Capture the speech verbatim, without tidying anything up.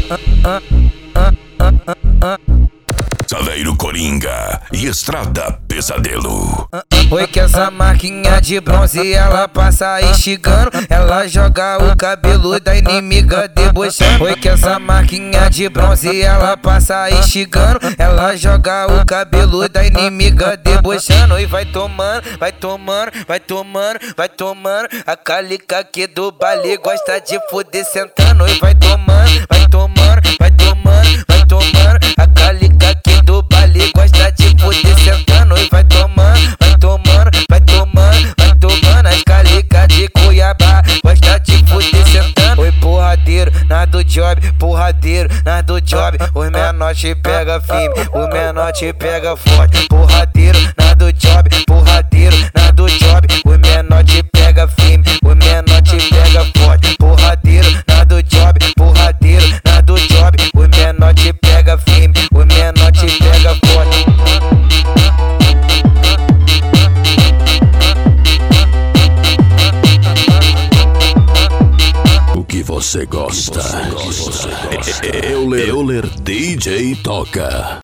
Saveiro Coringa e Estrada Pesadelo. Oi, que essa marquinha de bronze ela passa instigando. Ela joga o cabelo da inimiga debochando. Oi, que essa marquinha de bronze ela passa instigando. Ela joga o cabelo da inimiga debochando. E vai tomando, vai tomando, vai tomando, vai tomando. A calica aqui do baile gosta de foder sentando. E vai tomando, vai tomando, vai tomando, vai tomando. A calica aqui do baile gosta de foder sentando. E vai tomando, vai tomando, vai tomando, vai tomando. As calica de Cuiabá gosta de foder sentando. Oi, porradeiro, na do job, porradeiro, na do job. Os menor te pega firme, o menor te pega forte. Porradeiro, na do job, porradeiro, na do job. Os menor te pega firme, o menor te pega forte. Porradeiro, na do job, porradeiro, na do job. Os menor te pega firme, o menor te pega forte. O que você gosta? Euler, Euler D J toca.